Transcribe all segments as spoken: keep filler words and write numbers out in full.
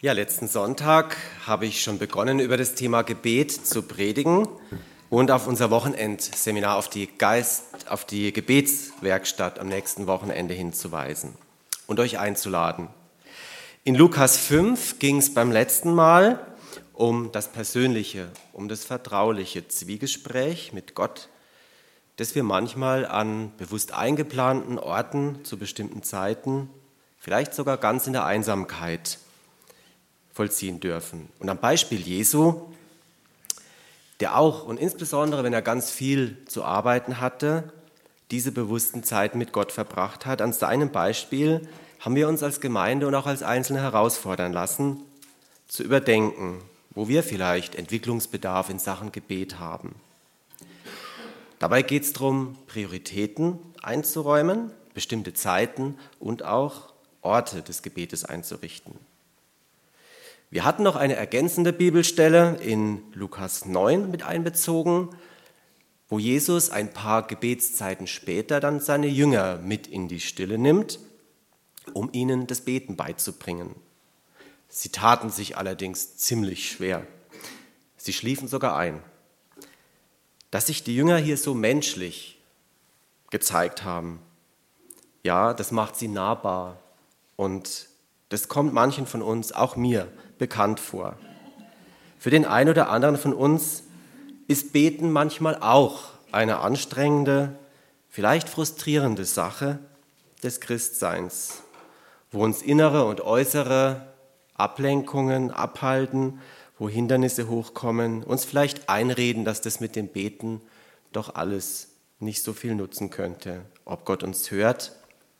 Ja, letzten Sonntag habe ich schon begonnen, über das Thema Gebet zu predigen und auf unser Wochenendseminar, auf die Geist, auf die Gebetswerkstatt am nächsten Wochenende hinzuweisen und euch einzuladen. In Lukas fünf ging es beim letzten Mal um das persönliche, um das vertrauliche Zwiegespräch mit Gott, das wir manchmal an bewusst eingeplanten Orten zu bestimmten Zeiten, vielleicht sogar ganz in der Einsamkeit vollziehen dürfen. Und am Beispiel Jesu, der auch und insbesondere, wenn er ganz viel zu arbeiten hatte, diese bewussten Zeiten mit Gott verbracht hat, an seinem Beispiel haben wir uns als Gemeinde und auch als Einzelne herausfordern lassen, zu überdenken, wo wir vielleicht Entwicklungsbedarf in Sachen Gebet haben. Dabei geht es darum, Prioritäten einzuräumen, bestimmte Zeiten und auch Orte des Gebetes einzurichten. Wir hatten noch eine ergänzende Bibelstelle in Lukas neun mit einbezogen, wo Jesus ein paar Gebetszeiten später dann seine Jünger mit in die Stille nimmt, um ihnen das Beten beizubringen. Sie taten sich allerdings ziemlich schwer. Sie schliefen sogar ein. Dass sich die Jünger hier so menschlich gezeigt haben, ja, das macht sie nahbar und das kommt manchen von uns, auch mir, bekannt vor. Für den einen oder anderen von uns ist Beten manchmal auch eine anstrengende, vielleicht frustrierende Sache des Christseins, wo uns innere und äußere Ablenkungen abhalten, wo Hindernisse hochkommen, uns vielleicht einreden, dass das mit dem Beten doch alles nicht so viel nutzen könnte, ob Gott uns hört.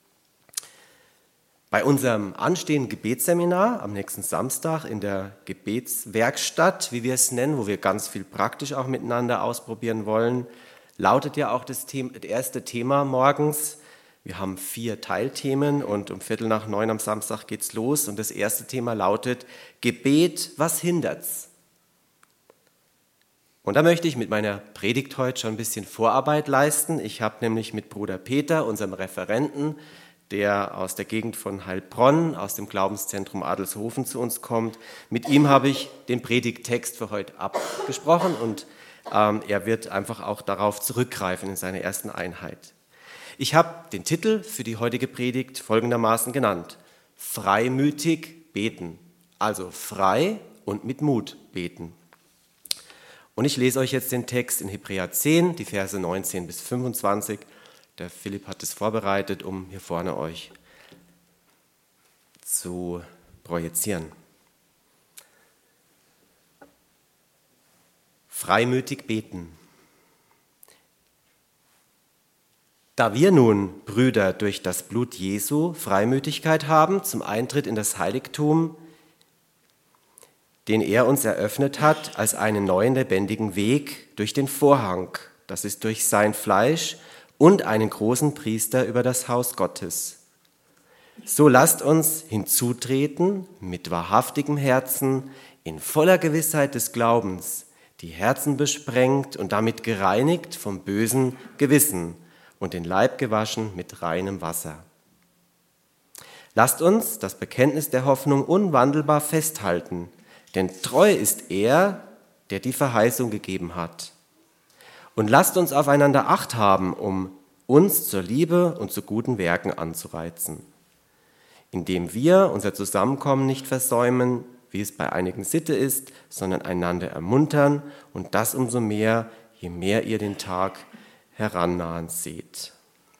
Bei unserem anstehenden Gebetsseminar am nächsten Samstag in der Gebetswerkstatt, wie wir es nennen, wo wir ganz viel praktisch auch miteinander ausprobieren wollen, lautet ja auch das, Thema, das erste Thema morgens. Wir haben vier Teilthemen und um Viertel nach neun am Samstag geht's los. Und das erste Thema lautet Gebet, was hindert's? Und da möchte ich mit meiner Predigt heute schon ein bisschen Vorarbeit leisten. Ich habe nämlich mit Bruder Peter, unserem Referenten, der aus der Gegend von Heilbronn, aus dem Glaubenszentrum Adelshofen zu uns kommt. Mit ihm habe ich den Predigttext für heute abgesprochen und ähm, er wird einfach auch darauf zurückgreifen in seiner ersten Einheit. Ich habe den Titel für die heutige Predigt folgendermaßen genannt: Freimütig beten, also frei und mit Mut beten. Und ich lese euch jetzt den Text in Hebräer zehn, die Verse neunzehn bis fünfundzwanzig. Der Philipp hat es vorbereitet, um hier vorne euch zu projizieren. Freimütig beten. Da wir nun, Brüder, durch das Blut Jesu Freimütigkeit haben zum Eintritt in das Heiligtum, den er uns eröffnet hat, als einen neuen lebendigen Weg durch den Vorhang, das ist durch sein Fleisch, und einen großen Priester über das Haus Gottes. So lasst uns hinzutreten mit wahrhaftigem Herzen, in voller Gewissheit des Glaubens, die Herzen besprengt und damit gereinigt vom bösen Gewissen und den Leib gewaschen mit reinem Wasser. Lasst uns das Bekenntnis der Hoffnung unwandelbar festhalten, denn treu ist er, der die Verheißung gegeben hat. Und lasst uns aufeinander Acht haben, um uns zur Liebe und zu guten Werken anzureizen, indem wir unser Zusammenkommen nicht versäumen, wie es bei einigen Sitte ist, sondern einander ermuntern und das umso mehr, je mehr ihr den Tag herannahen seht.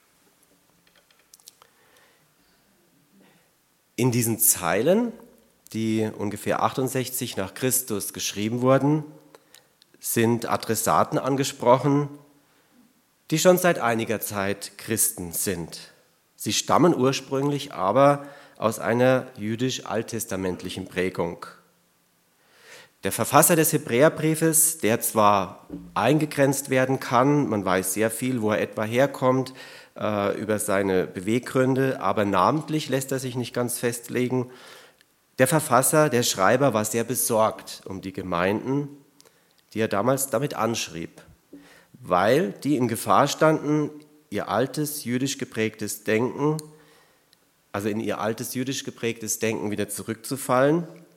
In diesen Zeilen, die ungefähr achtundsechzig nach Christus geschrieben wurden, sind Adressaten angesprochen, die schon seit einiger Zeit Christen sind. Sie stammen ursprünglich aber aus einer jüdisch-alttestamentlichen Prägung. Der Verfasser des Hebräerbriefes, der zwar eingegrenzt werden kann, man weiß sehr viel, wo er etwa herkommt, äh, über seine Beweggründe, aber namentlich lässt er sich nicht ganz festlegen. Der Verfasser, der Schreiber war sehr besorgt um die Gemeinden, die er damals damit anschrieb, weil die in Gefahr standen, ihr altes jüdisch geprägtes Denken, also in ihr altes jüdisch geprägtes Denken wieder zurückzufallen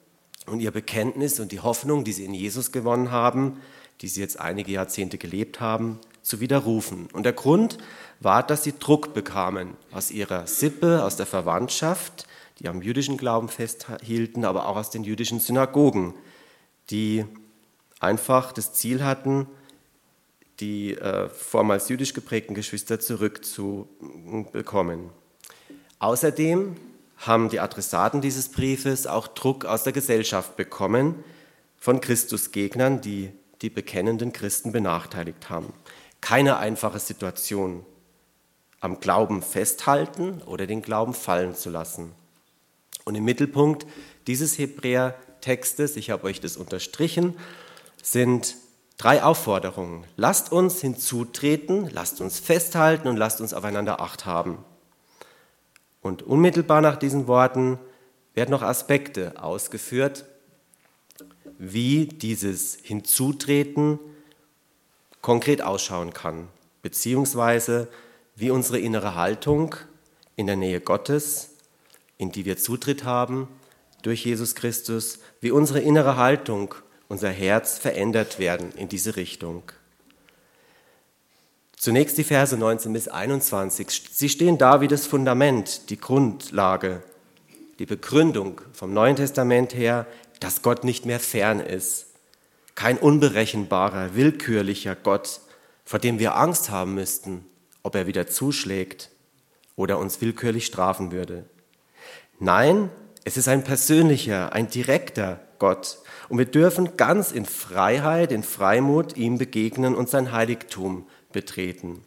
und ihr Bekenntnis und die Hoffnung, die sie in Jesus gewonnen haben, die sie jetzt einige Jahrzehnte gelebt haben, zu widerrufen. Und der Grund war, dass sie Druck bekamen aus ihrer Sippe, aus der Verwandtschaft, die am jüdischen Glauben festhielten, aber auch aus den jüdischen Synagogen, die einfach das Ziel hatten, die äh, vormals jüdisch geprägten Geschwister zurückzubekommen. Außerdem haben die Adressaten dieses Briefes auch Druck aus der Gesellschaft bekommen von Christusgegnern, die die bekennenden Christen benachteiligt haben. Keine einfache Situation, am Glauben festhalten oder den Glauben fallen zu lassen. Und im Mittelpunkt dieses Hebräer-Textes, ich habe euch das unterstrichen, sind drei Aufforderungen. Lasst uns hinzutreten, lasst uns festhalten und lasst uns aufeinander Acht haben. Und unmittelbar nach diesen Worten werden noch Aspekte ausgeführt, wie dieses Hinzutreten konkret ausschauen kann, beziehungsweise wie unsere innere Haltung in der Nähe Gottes, in die wir Zutritt haben durch Jesus Christus, wie unsere innere Haltung, unser Herz verändert werden in diese Richtung. Zunächst die Verse neunzehn bis einundzwanzig. Sie stehen da wie das Fundament, die Grundlage, die Begründung vom Neuen Testament her, dass Gott nicht mehr fern ist. Kein unberechenbarer, willkürlicher Gott, vor dem wir Angst haben müssten, ob er wieder zuschlägt oder uns willkürlich strafen würde. Nein, es ist ein persönlicher, ein direkter Gott. Und wir dürfen ganz in Freiheit, in Freimut ihm begegnen und sein Heiligtum betreten.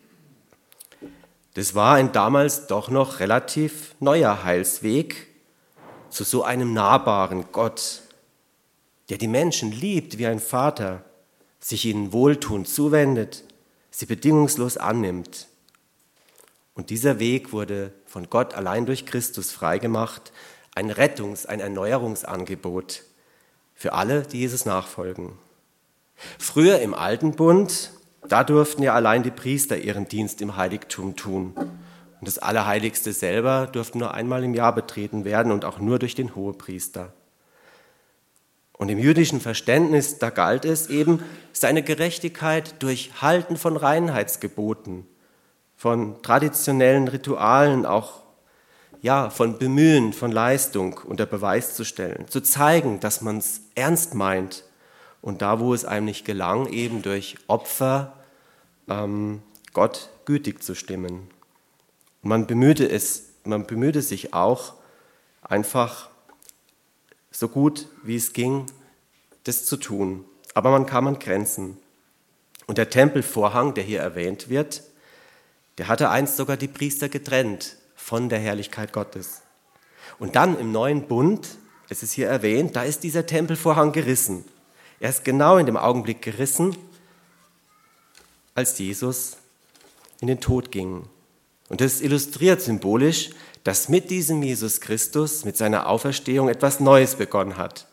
Das war ein damals doch noch relativ neuer Heilsweg zu so einem nahbaren Gott, der die Menschen liebt wie ein Vater, sich ihnen wohltuend zuwendet, sie bedingungslos annimmt. Und dieser Weg wurde von Gott allein durch Christus freigemacht, ein Rettungs-, ein Erneuerungsangebot für alle, die Jesus nachfolgen. Früher im Alten Bund, da durften ja allein die Priester ihren Dienst im Heiligtum tun. Und das Allerheiligste selber durfte nur einmal im Jahr betreten werden und auch nur durch den Hohepriester. Und im jüdischen Verständnis, da galt es eben, seine Gerechtigkeit durch Halten von Reinheitsgeboten, von traditionellen Ritualen, auch ja, von Bemühen, von Leistung unter Beweis zu stellen, zu zeigen, dass man es ernst meint und da, wo es einem nicht gelang, eben durch Opfer ähm, Gott gütig zu stimmen. Und man bemühte es, man bemühte sich auch, einfach so gut wie es ging, das zu tun. Aber man kam an Grenzen. Und der Tempelvorhang, der hier erwähnt wird, der hatte einst sogar die Priester getrennt von der Herrlichkeit Gottes. Und dann im neuen Bund, es ist hier erwähnt, da ist dieser Tempelvorhang gerissen. Er ist genau in dem Augenblick gerissen, als Jesus in den Tod ging. Und das illustriert symbolisch, dass mit diesem Jesus Christus, mit seiner Auferstehung etwas Neues begonnen hat.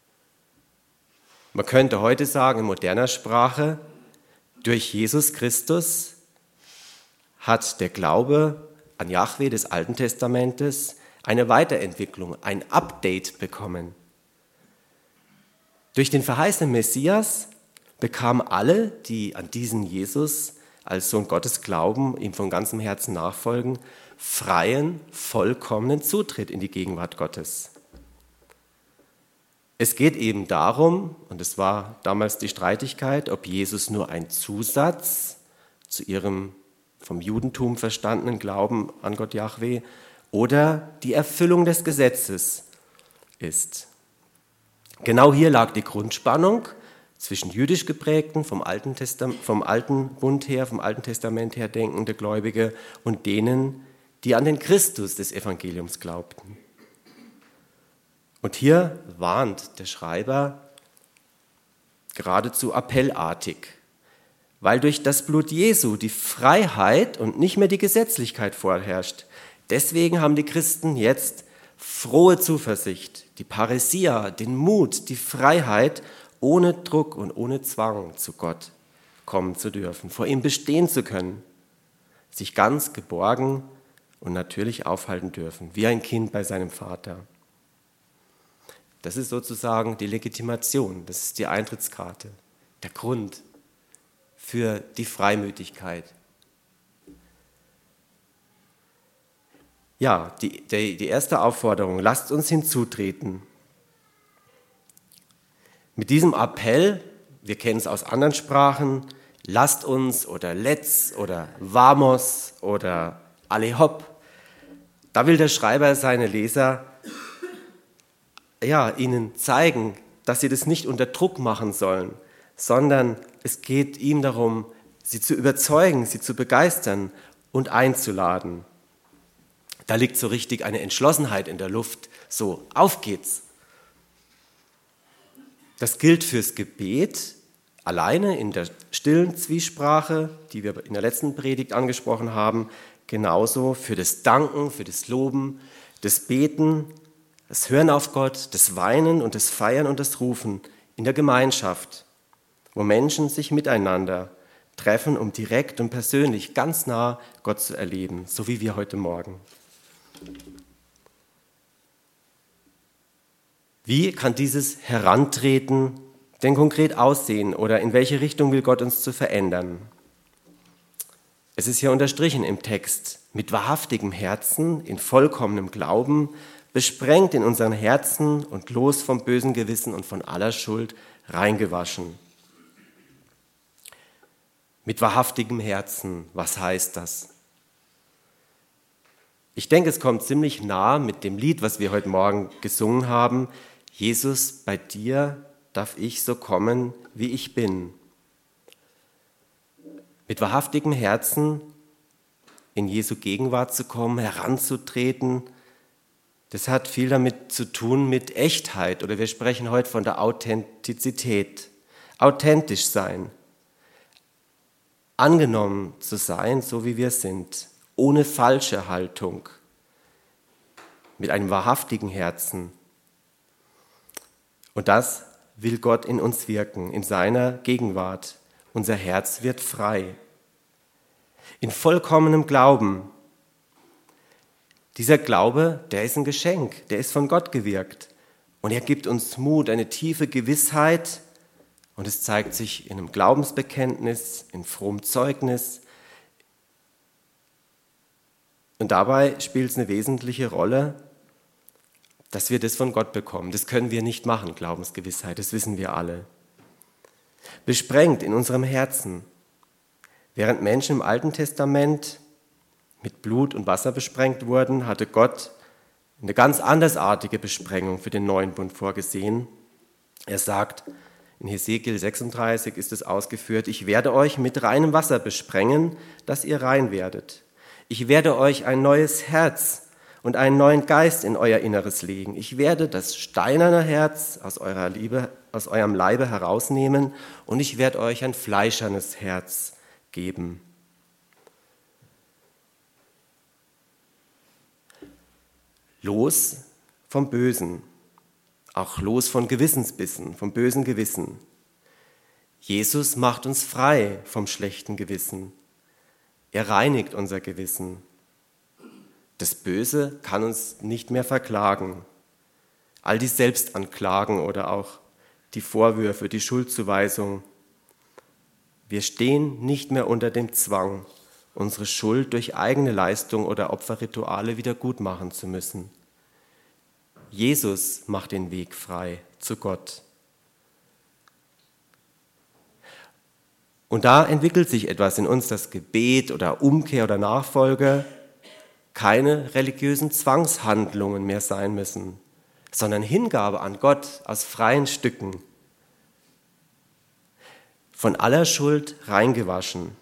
Man könnte heute sagen, in moderner Sprache, durch Jesus Christus hat der Glaube an Jahwe des Alten Testamentes eine Weiterentwicklung, ein Update bekommen. Durch den verheißenen Messias bekamen alle, die an diesen Jesus als Sohn Gottes glauben, ihm von ganzem Herzen nachfolgen, freien, vollkommenen Zutritt in die Gegenwart Gottes. Es geht eben darum, und es war damals die Streitigkeit, ob Jesus nur ein Zusatz zu ihrem vom Judentum verstandenen Glauben an Gott Jahwe oder die Erfüllung des Gesetzes ist. Genau hier lag die Grundspannung zwischen jüdisch geprägten, vom Alten, Testam- vom Alten Bund her, vom Alten Testament her denkende Gläubige und denen, die an den Christus des Evangeliums glaubten. Und hier warnt der Schreiber geradezu appellartig, weil durch das Blut Jesu die Freiheit und nicht mehr die Gesetzlichkeit vorherrscht. Deswegen haben die Christen jetzt frohe Zuversicht, die Parousia, den Mut, die Freiheit, ohne Druck und ohne Zwang zu Gott kommen zu dürfen, vor ihm bestehen zu können, sich ganz geborgen und natürlich aufhalten dürfen, wie ein Kind bei seinem Vater. Das ist sozusagen die Legitimation, das ist die Eintrittskarte, der Grund für die Freimütigkeit. Ja, die, die, die erste Aufforderung, lasst uns hinzutreten. Mit diesem Appell, wir kennen es aus anderen Sprachen, lasst uns oder let's oder vamos oder alle hopp, da will der Schreiber seine Leser ja, ihnen zeigen, dass sie das nicht unter Druck machen sollen, sondern es geht ihm darum, sie zu überzeugen, sie zu begeistern und einzuladen. Da liegt so richtig eine Entschlossenheit in der Luft, so, auf geht's. Das gilt fürs Gebet, alleine in der stillen Zwiesprache, die wir in der letzten Predigt angesprochen haben, genauso für das Danken, für das Loben, das Beten, das Hören auf Gott, das Weinen und das Feiern und das Rufen in der Gemeinschaft, wo Menschen sich miteinander treffen, um direkt und persönlich ganz nah Gott zu erleben, so wie wir heute Morgen. Wie kann dieses Herantreten denn konkret aussehen oder in welche Richtung will Gott uns zu verändern? Es ist hier unterstrichen im Text, mit wahrhaftigem Herzen, in vollkommenem Glauben, besprengt in unseren Herzen und los vom bösen Gewissen und von aller Schuld reingewaschen. Mit wahrhaftigem Herzen, was heißt das? Ich denke, es kommt ziemlich nah mit dem Lied, was wir heute Morgen gesungen haben. Jesus, bei dir darf ich so kommen, wie ich bin. Mit wahrhaftigem Herzen in Jesu Gegenwart zu kommen, heranzutreten, das hat viel damit zu tun mit Echtheit. Oder wir sprechen heute von der Authentizität. Authentisch sein. Angenommen zu sein, so wie wir sind. Ohne falsche Haltung. Mit einem wahrhaftigen Herzen. Und das will Gott in uns wirken, in seiner Gegenwart. Unser Herz wird frei. In vollkommenem Glauben. Dieser Glaube, der ist ein Geschenk, der ist von Gott gewirkt. Und er gibt uns Mut, eine tiefe Gewissheit. Und es zeigt sich in einem Glaubensbekenntnis, in frommem Zeugnis. Und dabei spielt es eine wesentliche Rolle, dass wir das von Gott bekommen. Das können wir nicht machen, Glaubensgewissheit, das wissen wir alle. Besprengt in unserem Herzen. Während Menschen im Alten Testament mit Blut und Wasser besprengt wurden, hatte Gott eine ganz andersartige Besprengung für den neuen Bund vorgesehen. Er sagt, in Hesekiel sechsunddreißig ist es ausgeführt, ich werde euch mit reinem Wasser besprengen, dass ihr rein werdet. Ich werde euch ein neues Herz und einen neuen Geist in euer Inneres legen. Ich werde das steinerne Herz aus eurer Liebe, aus eurem Leibe herausnehmen und ich werde euch ein fleischernes Herz geben. Los vom Bösen, auch los von Gewissensbissen, vom bösen Gewissen. Jesus macht uns frei vom schlechten Gewissen. Er reinigt unser Gewissen. Das Böse kann uns nicht mehr verklagen. All die Selbstanklagen oder auch die Vorwürfe, die Schuldzuweisung. Wir stehen nicht mehr unter dem Zwang, unsere Schuld durch eigene Leistung oder Opferrituale wieder gut machen zu müssen. Jesus macht den Weg frei zu Gott. Und da entwickelt sich etwas in uns, das Gebet oder Umkehr oder Nachfolge keine religiösen Zwangshandlungen mehr sein müssen, sondern Hingabe an Gott aus freien Stücken. Von aller Schuld reingewaschen.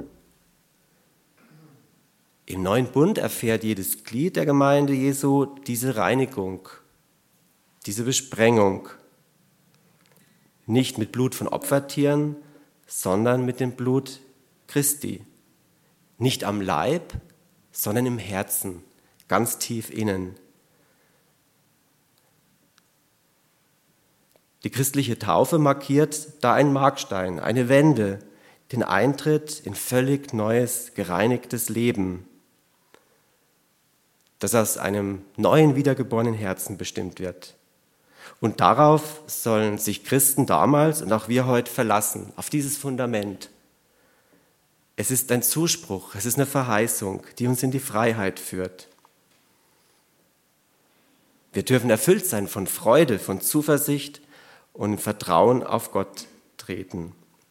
Im neuen Bund erfährt jedes Glied der Gemeinde Jesu diese Reinigung, diese Besprengung. Nicht mit Blut von Opfertieren, sondern mit dem Blut Christi. Nicht am Leib, sondern im Herzen, ganz tief innen. Die christliche Taufe markiert da einen Markstein, eine Wende, den Eintritt in völlig neues, gereinigtes Leben, das aus einem neuen, wiedergeborenen Herzen bestimmt wird. Und darauf sollen sich Christen damals und auch wir heute verlassen, auf dieses Fundament. Es ist ein Zuspruch, es ist eine Verheißung, die uns in die Freiheit führt. Wir dürfen erfüllt sein von Freude, von Zuversicht und Vertrauen auf Gott treten.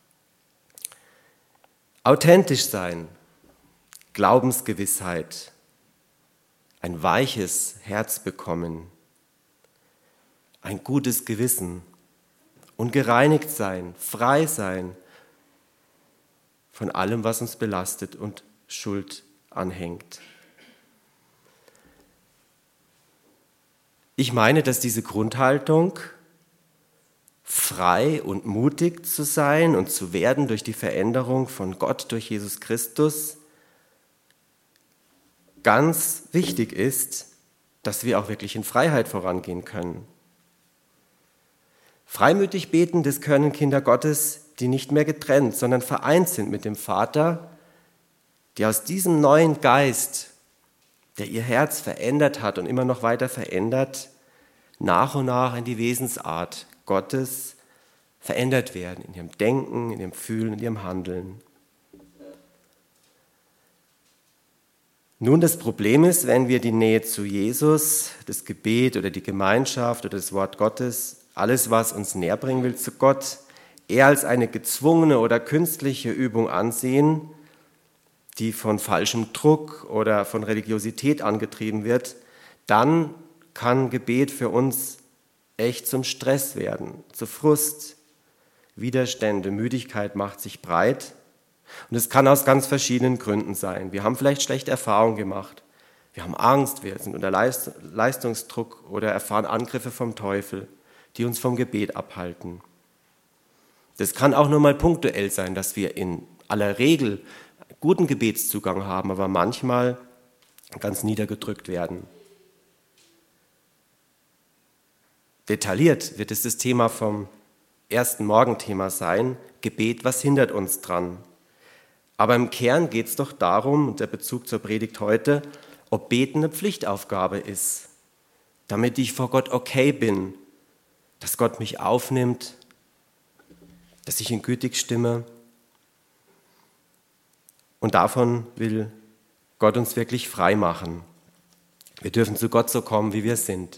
Authentisch sein, Glaubensgewissheit, ein weiches Herz bekommen, ein gutes Gewissen und gereinigt sein, frei sein von allem, was uns belastet und Schuld anhängt. Ich meine, dass diese Grundhaltung, frei und mutig zu sein und zu werden durch die Veränderung von Gott durch Jesus Christus, ganz wichtig ist, dass wir auch wirklich in Freiheit vorangehen können. Freimütig beten, das können Kinder Gottes, die nicht mehr getrennt, sondern vereint sind mit dem Vater, die aus diesem neuen Geist, der ihr Herz verändert hat und immer noch weiter verändert, nach und nach in die Wesensart Gottes verändert werden, in ihrem Denken, in ihrem Fühlen, in ihrem Handeln. Nun, das Problem ist, wenn wir die Nähe zu Jesus, das Gebet oder die Gemeinschaft oder das Wort Gottes, alles, was uns näher bringen will zu Gott, eher als eine gezwungene oder künstliche Übung ansehen, die von falschem Druck oder von Religiosität angetrieben wird, dann kann Gebet für uns echt zum Stress werden, zu Frust, Widerstände, Müdigkeit macht sich breit. Und es kann aus ganz verschiedenen Gründen sein. Wir haben vielleicht schlechte Erfahrungen gemacht. Wir haben Angst, wir sind unter Leistungsdruck oder erfahren Angriffe vom Teufel, die uns vom Gebet abhalten. Das kann auch nur mal punktuell sein, dass wir in aller Regel guten Gebetszugang haben, aber manchmal ganz niedergedrückt werden. Detailliert wird es das Thema vom ersten Morgenthema sein, Gebet, was hindert uns dran? Aber im Kern geht es doch darum, und der Bezug zur Predigt heute, ob Beten eine Pflichtaufgabe ist, damit ich vor Gott okay bin, dass Gott mich aufnimmt, dass ich ihn gütig stimme. Und davon will Gott uns wirklich frei machen. Wir dürfen zu Gott so kommen, wie wir sind.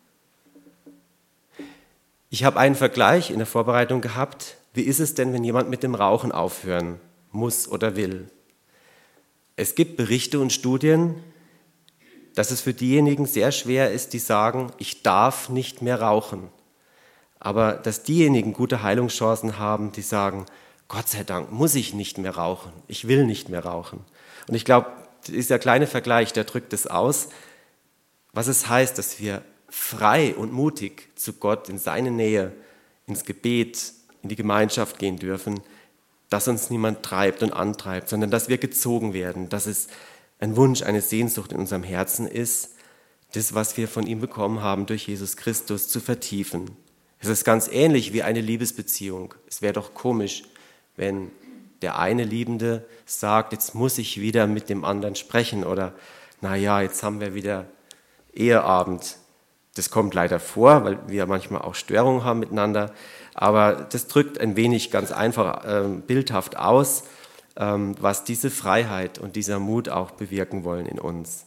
Ich habe einen Vergleich in der Vorbereitung gehabt. Wie ist es denn, wenn jemand mit dem Rauchen aufhören muss oder will? Es gibt Berichte und Studien, dass es für diejenigen sehr schwer ist, die sagen, ich darf nicht mehr rauchen. Aber dass diejenigen gute Heilungschancen haben, die sagen, Gott sei Dank muss ich nicht mehr rauchen, ich will nicht mehr rauchen. Und ich glaube, dieser kleine Vergleich, der drückt es aus, was es heißt, dass wir frei und mutig zu Gott in seine Nähe, ins Gebet, in die Gemeinschaft gehen dürfen, dass uns niemand treibt und antreibt, sondern dass wir gezogen werden, dass es ein Wunsch, eine Sehnsucht in unserem Herzen ist, das, was wir von ihm bekommen haben, durch Jesus Christus zu vertiefen. Es ist ganz ähnlich wie eine Liebesbeziehung. Es wäre doch komisch, wenn der eine Liebende sagt, jetzt muss ich wieder mit dem anderen sprechen oder naja, jetzt haben wir wieder Eheabend. Das kommt leider vor, weil wir manchmal auch Störungen haben miteinander, aber das drückt ein wenig ganz einfach äh, bildhaft aus, ähm, was diese Freiheit und dieser Mut auch bewirken wollen in uns.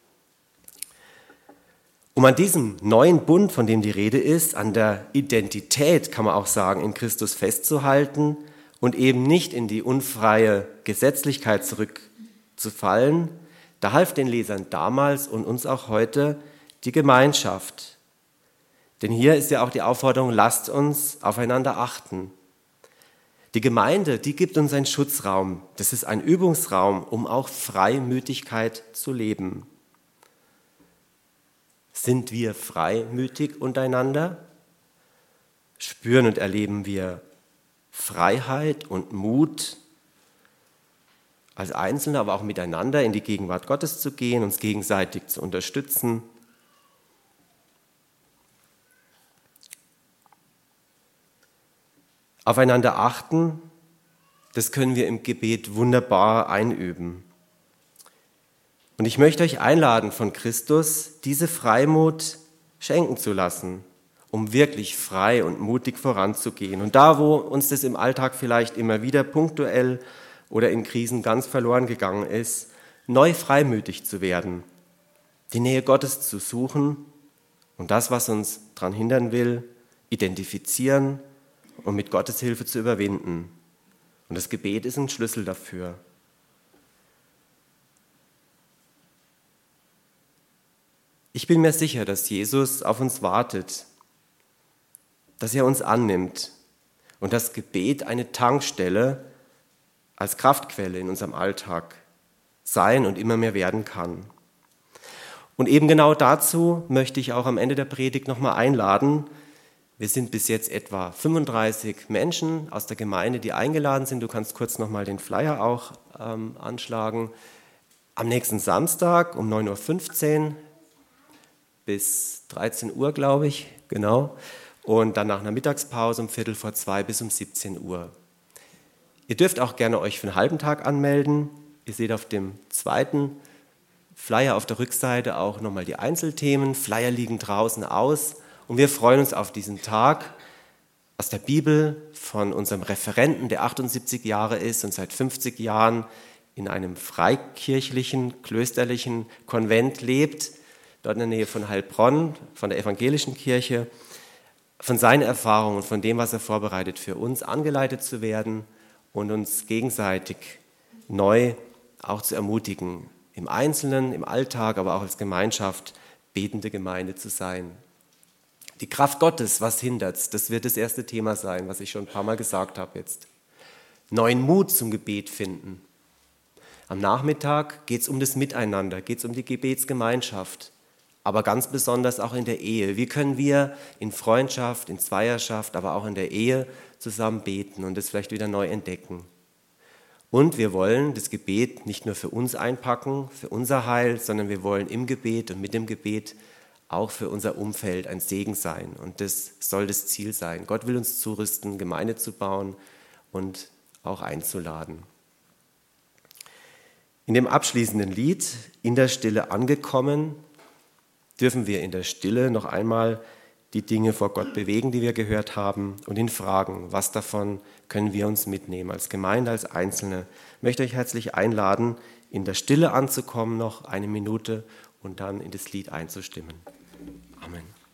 Um an diesem neuen Bund, von dem die Rede ist, an der Identität, kann man auch sagen, in Christus festzuhalten und eben nicht in die unfreie Gesetzlichkeit zurückzufallen, da half den Lesern damals und uns auch heute die Gemeinschaft. Denn hier ist ja auch die Aufforderung, lasst uns aufeinander achten. Die Gemeinde, die gibt uns einen Schutzraum. Das ist ein Übungsraum, um auch Freimütigkeit zu leben. Sind wir freimütig untereinander? Spüren und erleben wir Freiheit und Mut, als Einzelne, aber auch miteinander in die Gegenwart Gottes zu gehen, uns gegenseitig zu unterstützen? Aufeinander achten, das können wir im Gebet wunderbar einüben. Und ich möchte euch einladen, von Christus diese Freimut schenken zu lassen um wirklich frei und mutig voranzugehen. Und da, wo uns das im Alltag vielleicht immer wieder punktuell oder in Krisen ganz verloren gegangen ist, neu freimütig zu werden, die Nähe Gottes zu suchen und das, was uns daran hindern will, identifizieren und mit Gottes Hilfe zu überwinden. Und das Gebet ist ein Schlüssel dafür. Ich bin mir sicher, dass Jesus auf uns wartet, dass er uns annimmt und das Gebet eine Tankstelle als Kraftquelle in unserem Alltag sein und immer mehr werden kann. Und eben genau dazu möchte ich auch am Ende der Predigt nochmal einladen. Wir sind bis jetzt etwa fünfunddreißig Menschen aus der Gemeinde, die eingeladen sind. Du kannst kurz nochmal den Flyer auch ähm, anschlagen. Am nächsten Samstag um neun Uhr fünfzehn bis dreizehn Uhr, glaube ich, genau. Und dann nach einer Mittagspause um Viertel vor zwei bis um siebzehn Uhr. Ihr dürft auch gerne euch für einen halben Tag anmelden. Ihr seht auf dem zweiten Flyer auf der Rückseite auch nochmal die Einzelthemen. Flyer liegen draußen aus und wir freuen uns auf diesen Tag aus der Bibel von unserem Referenten, der achtundsiebzig Jahre ist und seit fünfzig Jahren in einem freikirchlichen, klösterlichen Konvent lebt, dort in der Nähe von Heilbronn, von der evangelischen Kirche, von seinen Erfahrungen und von dem, was er vorbereitet, für uns angeleitet zu werden und uns gegenseitig neu auch zu ermutigen, im Einzelnen, im Alltag, aber auch als Gemeinschaft betende Gemeinde zu sein. Die Kraft Gottes, was hindert's? Das wird das erste Thema sein, was ich schon ein paar Mal gesagt habe jetzt. Neuen Mut zum Gebet finden. Am Nachmittag geht es um das Miteinander, geht es um die Gebetsgemeinschaft, aber ganz besonders auch in der Ehe. Wie können wir in Freundschaft, in Zweierschaft, aber auch in der Ehe zusammen beten und das vielleicht wieder neu entdecken? Und wir wollen das Gebet nicht nur für uns einpacken, für unser Heil, sondern wir wollen im Gebet und mit dem Gebet auch für unser Umfeld ein Segen sein. Und das soll das Ziel sein. Gott will uns zurüsten, Gemeinde zu bauen und auch einzuladen. In dem abschließenden Lied, In der Stille angekommen, dürfen wir in der Stille noch einmal die Dinge vor Gott bewegen, die wir gehört haben, und ihn fragen, was davon können wir uns mitnehmen, als Gemeinde, als Einzelne. Ich möchte euch herzlich einladen, in der Stille anzukommen, noch eine Minute und dann in das Lied einzustimmen. Amen.